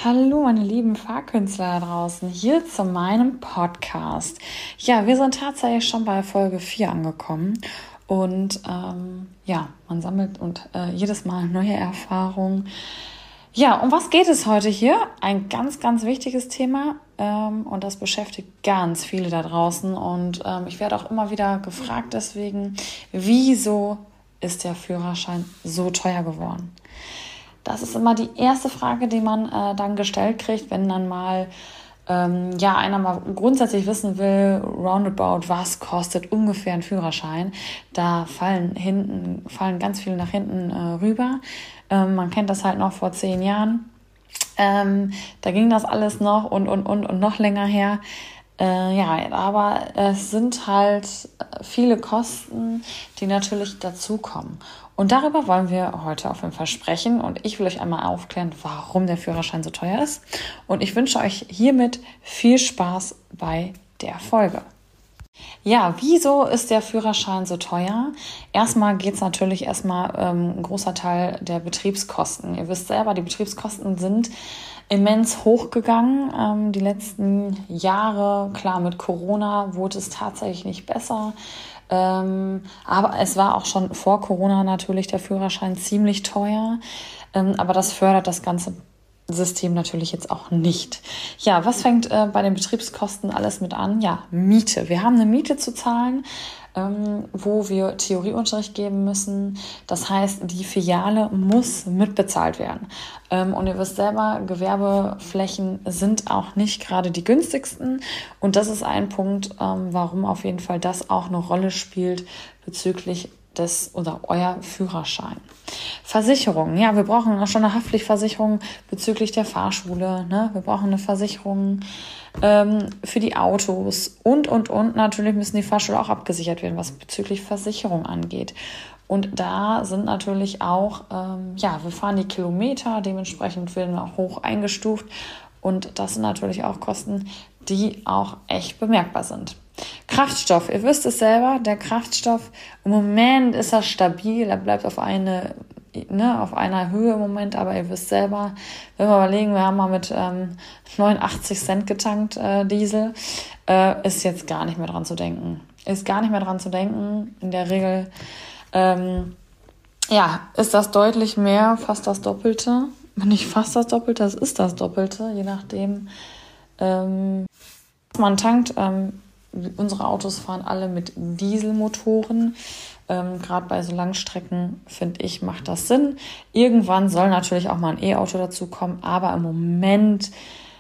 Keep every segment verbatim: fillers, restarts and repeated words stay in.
Hallo meine lieben Fahrkünstler da draußen, hier zu meinem Podcast. Ja, wir sind tatsächlich schon bei Folge vier angekommen und ähm, ja, man sammelt und äh, jedes Mal neue Erfahrungen. Ja, um was geht es heute hier? Ein ganz, ganz wichtiges Thema ähm, und das beschäftigt ganz viele da draußen und ähm, ich werde auch immer wieder gefragt deswegen, wieso ist der Führerschein so teuer geworden? Das ist immer die erste Frage, die man äh, dann gestellt kriegt, wenn dann mal ähm, ja einer mal grundsätzlich wissen will, roundabout, was kostet ungefähr ein Führerschein. Da fallen hinten fallen ganz viele nach hinten äh, rüber. Ähm, man kennt das halt noch vor zehn Jahren. Ähm, da ging das alles noch und und und und noch länger her. Äh, ja, aber es sind halt viele Kosten, die natürlich dazukommen. Und darüber wollen wir heute auf jeden Fall sprechen. Und ich will euch einmal aufklären, warum der Führerschein so teuer ist. Und ich wünsche euch hiermit viel Spaß bei der Folge. Ja, wieso ist der Führerschein so teuer? Erstmal geht es natürlich erstmal ähm, ein großer Teil der Betriebskosten. Ihr wisst selber, die Betriebskosten sind immens hochgegangen. Ähm, die letzten Jahre, klar, mit Corona wurde es tatsächlich nicht besser. Ähm, aber es war auch schon vor Corona natürlich der Führerschein ziemlich teuer. Ähm, aber das fördert das ganze System natürlich jetzt auch nicht. Ja, was fängt äh, bei den Betriebskosten alles mit an? Ja, Miete. Wir haben eine Miete zu zahlen, ähm, wo wir Theorieunterricht geben müssen. Das heißt, die Filiale muss mitbezahlt werden. Ähm, und ihr wisst selber, Gewerbeflächen sind auch nicht gerade die günstigsten. Und das ist ein Punkt, ähm, warum auf jeden Fall das auch eine Rolle spielt bezüglich des oder euer Führerschein. Versicherung. Ja, wir brauchen auch schon eine Haftpflichtversicherung bezüglich der Fahrschule. Ne? Wir brauchen eine Versicherung ähm, für die Autos und, und, und. Natürlich müssen die Fahrschulen auch abgesichert werden, was bezüglich Versicherung angeht. Und da sind natürlich auch, ähm, ja, wir fahren die Kilometer, dementsprechend werden wir auch hoch eingestuft. Und das sind natürlich auch Kosten, die auch echt bemerkbar sind. Kraftstoff, ihr wisst es selber, der Kraftstoff, im Moment ist er stabil, er bleibt auf eine, ne, auf einer Höhe im Moment, aber ihr wisst selber, wenn wir überlegen, wir haben mal mit ähm, neunundachtzig Cent getankt, äh, Diesel, äh, ist jetzt gar nicht mehr dran zu denken. Ist gar nicht mehr dran zu denken. In der Regel, ähm, ja, ist das deutlich mehr, fast das Doppelte. Wenn nicht fast das Doppelte, das ist das Doppelte, je nachdem, ähm, was man tankt. Ähm, Unsere Autos fahren alle mit Dieselmotoren. Ähm, Gerade bei so Langstrecken, finde ich, macht das Sinn. Irgendwann soll natürlich auch mal ein E-Auto dazu kommen, aber im Moment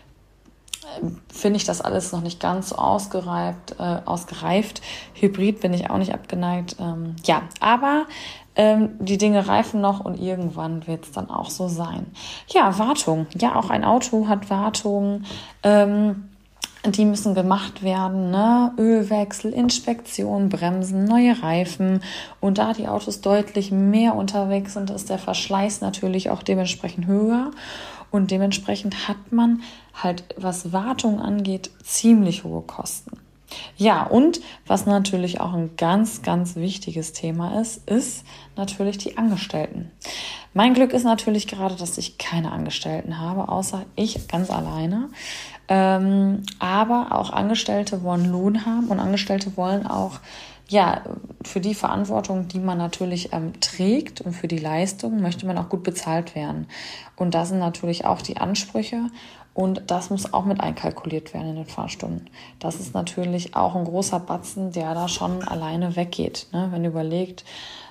äh, finde ich das alles noch nicht ganz so ausgereift. Äh, ausgereift. Hybrid bin ich auch nicht abgeneigt. Ähm, ja, aber ähm, die Dinge reifen noch und irgendwann wird es dann auch so sein. Ja, Wartung. Ja, auch ein Auto hat Wartung. Ähm, Die müssen gemacht werden, ne? Ölwechsel, Inspektion, Bremsen, neue Reifen. Und da die Autos deutlich mehr unterwegs sind, ist der Verschleiß natürlich auch dementsprechend höher. Und dementsprechend hat man halt, was Wartung angeht, ziemlich hohe Kosten. Ja, und was natürlich auch ein ganz, ganz wichtiges Thema ist, ist natürlich die Angestellten. Mein Glück ist natürlich gerade, dass ich keine Angestellten habe, außer ich ganz alleine. Ähm, aber auch Angestellte wollen Lohn haben und Angestellte wollen auch, ja, für die Verantwortung, die man natürlich ähm, trägt und für die Leistung, möchte man auch gut bezahlt werden. Und da sind natürlich auch die Ansprüche und das muss auch mit einkalkuliert werden in den Fahrstunden. Das ist natürlich auch ein großer Batzen, der da schon alleine weggeht. Ne? Wenn ihr überlegt,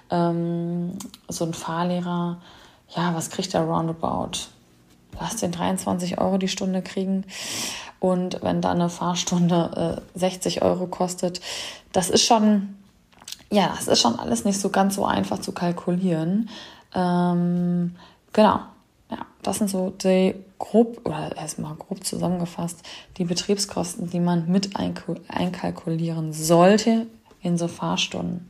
ähm, so ein Fahrlehrer, ja, was kriegt der roundabout? Lass den dreiundzwanzig Euro die Stunde kriegen. Und wenn da eine Fahrstunde äh, sechzig Euro kostet, das ist schon, ja, das ist schon alles nicht so ganz so einfach zu kalkulieren. Ähm, genau, ja, das sind so die grob, oder erstmal grob zusammengefasst, die Betriebskosten, die man mit einkalkulieren sollte in so Fahrstunden.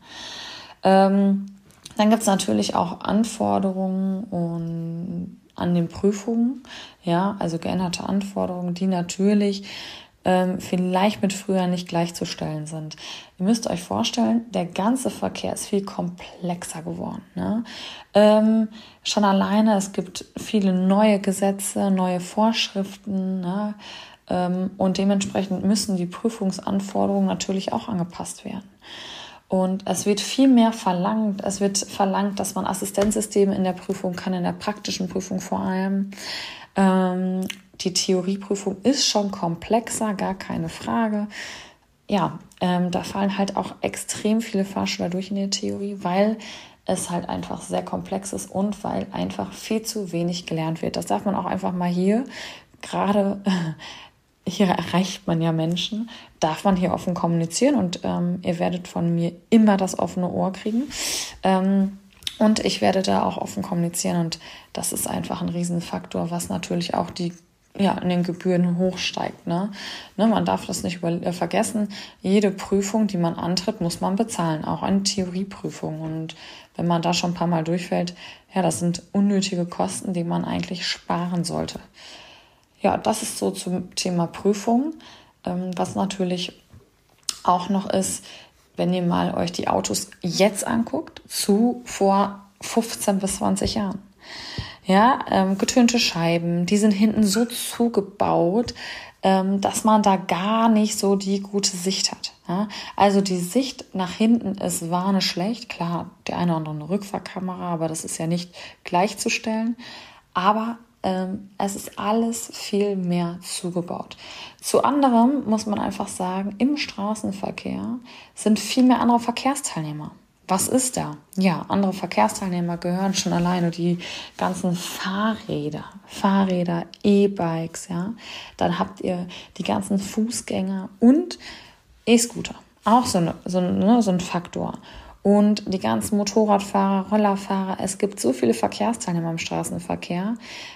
Ähm, dann gibt es natürlich auch Anforderungen und an den Prüfungen, ja, also geänderte Anforderungen, die natürlich ähm, vielleicht mit früher nicht gleichzustellen sind. Ihr müsst euch vorstellen, der ganze Verkehr ist viel komplexer geworden. Ne? Ähm, schon alleine, es gibt viele neue Gesetze, neue Vorschriften, ne? ähm, und dementsprechend müssen die Prüfungsanforderungen natürlich auch angepasst werden. Und es wird viel mehr verlangt. Es wird verlangt, dass man Assistenzsysteme in der Prüfung kann, in der praktischen Prüfung vor allem. Ähm, die Theorieprüfung ist schon komplexer, gar keine Frage. Ja, ähm, da fallen halt auch extrem viele Fahrschüler durch in der Theorie, weil es halt einfach sehr komplex ist und weil einfach viel zu wenig gelernt wird. Das darf man auch einfach mal hier gerade... Hier erreicht man ja Menschen, darf man hier offen kommunizieren und ähm, ihr werdet von mir immer das offene Ohr kriegen. Ähm, und ich werde da auch offen kommunizieren und das ist einfach ein Riesenfaktor, was natürlich auch die ja in den Gebühren hochsteigt. Ne? Ne, man darf das nicht über, äh, vergessen, jede Prüfung, die man antritt, muss man bezahlen, auch eine Theorieprüfung. Und wenn man da schon ein paar Mal durchfällt, ja, das sind unnötige Kosten, die man eigentlich sparen sollte. Ja, das ist so zum Thema Prüfung. Ähm, was natürlich auch noch ist, wenn ihr mal euch die Autos jetzt anguckt, zu vor fünfzehn bis zwanzig Jahren. Ja, ähm, getönte Scheiben, die sind hinten so zugebaut, ähm, dass man da gar nicht so die gute Sicht hat. Ja? Also die Sicht nach hinten ist warne schlecht. Klar, der eine oder andere Rückfahrkamera, aber das ist ja nicht gleichzustellen. Aber ähm, es ist alles viel mehr zugebaut. Zu anderem muss man einfach sagen, im Straßenverkehr sind viel mehr andere Verkehrsteilnehmer. Was ist da? Ja, andere Verkehrsteilnehmer gehören schon alleine die ganzen Fahrräder, Fahrräder, E-Bikes, ja. Dann habt ihr die ganzen Fußgänger und E-Scooter. Auch so, eine, so, ne, so ein Faktor. Und die ganzen Motorradfahrer, Rollerfahrer. Es gibt so viele Verkehrsteilnehmer im Straßenverkehr,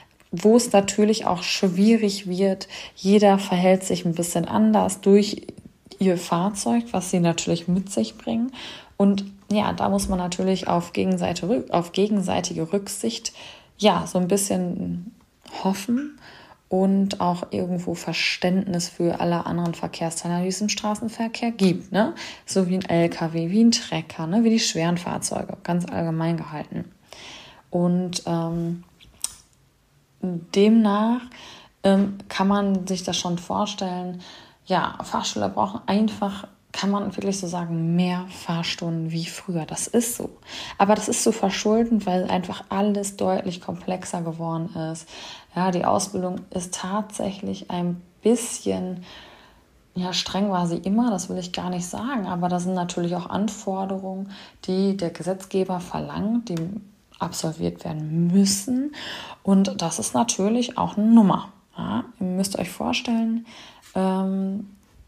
wo es natürlich auch schwierig wird. Jeder verhält sich ein bisschen anders durch ihr Fahrzeug, was sie natürlich mit sich bringen. Und ja, da muss man natürlich auf gegenseitige, auf gegenseitige Rücksicht ja so ein bisschen hoffen und auch irgendwo Verständnis für alle anderen Verkehrsteilnehmer, die es im Straßenverkehr gibt, ne? So wie ein L K W, wie ein Trecker, ne? Wie die schweren Fahrzeuge, ganz allgemein gehalten. Und ähm, demnach ähm, kann man sich das schon vorstellen, ja, Fahrschüler brauchen einfach, kann man wirklich so sagen, mehr Fahrstunden wie früher. Das ist so. Aber das ist zu verschulden, weil einfach alles deutlich komplexer geworden ist. Ja, die Ausbildung ist tatsächlich ein bisschen, ja, streng war sie immer, das will ich gar nicht sagen, aber da sind natürlich auch Anforderungen, die der Gesetzgeber verlangt, die absolviert werden müssen. Und das ist natürlich auch eine Nummer. Ja, ihr müsst euch vorstellen, ähm,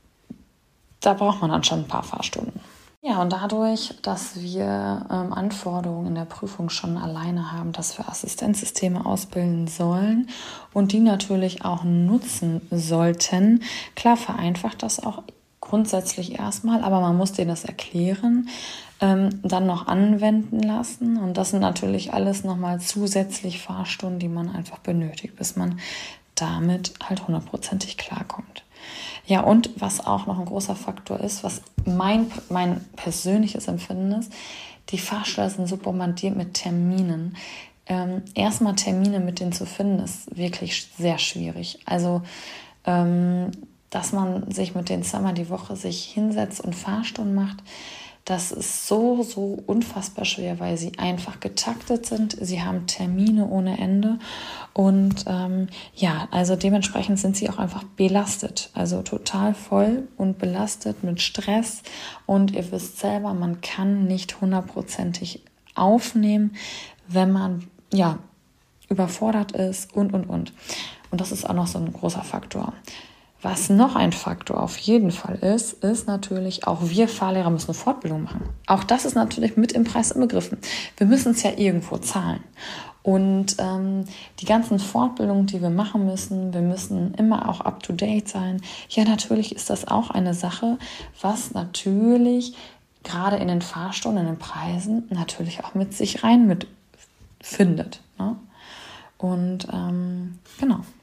da braucht man dann schon ein paar Fahrstunden. Ja, und dadurch, dass wir ähm, Anforderungen in der Prüfung schon alleine haben, dass wir Assistenzsysteme ausbilden sollen und die natürlich auch nutzen sollten, klar vereinfacht das auch grundsätzlich erstmal, aber man muss denen das erklären, ähm, dann noch anwenden lassen und das sind natürlich alles nochmal zusätzlich Fahrstunden, die man einfach benötigt, bis man damit halt hundertprozentig klarkommt. Ja, und was auch noch ein großer Faktor ist, was mein, mein persönliches Empfinden ist, die Fahrschüler sind so bombardiert mit Terminen. Ähm, erstmal Termine mit denen zu finden, ist wirklich sehr schwierig. Also, ähm, dass man sich mit denen zweimal die Woche sich hinsetzt und Fahrstunden macht, das ist so, so unfassbar schwer, weil sie einfach getaktet sind. Sie haben Termine ohne Ende und ähm, ja, also dementsprechend sind sie auch einfach belastet. Also total voll und belastet mit Stress und ihr wisst selber, man kann nicht hundertprozentig aufnehmen, wenn man ja überfordert ist und, und, und. Und das ist auch noch so ein großer Faktor. Was noch ein Faktor auf jeden Fall ist, ist natürlich, auch wir Fahrlehrer müssen eine Fortbildung machen. Auch das ist natürlich mit im Preis inbegriffen. Wir müssen es ja irgendwo zahlen. Und ähm, die ganzen Fortbildungen, die wir machen müssen, wir müssen immer auch up-to-date sein. Ja, natürlich ist das auch eine Sache, was natürlich gerade in den Fahrstunden, in den Preisen natürlich auch mit sich rein mitfindet. Ne? Und ähm, genau.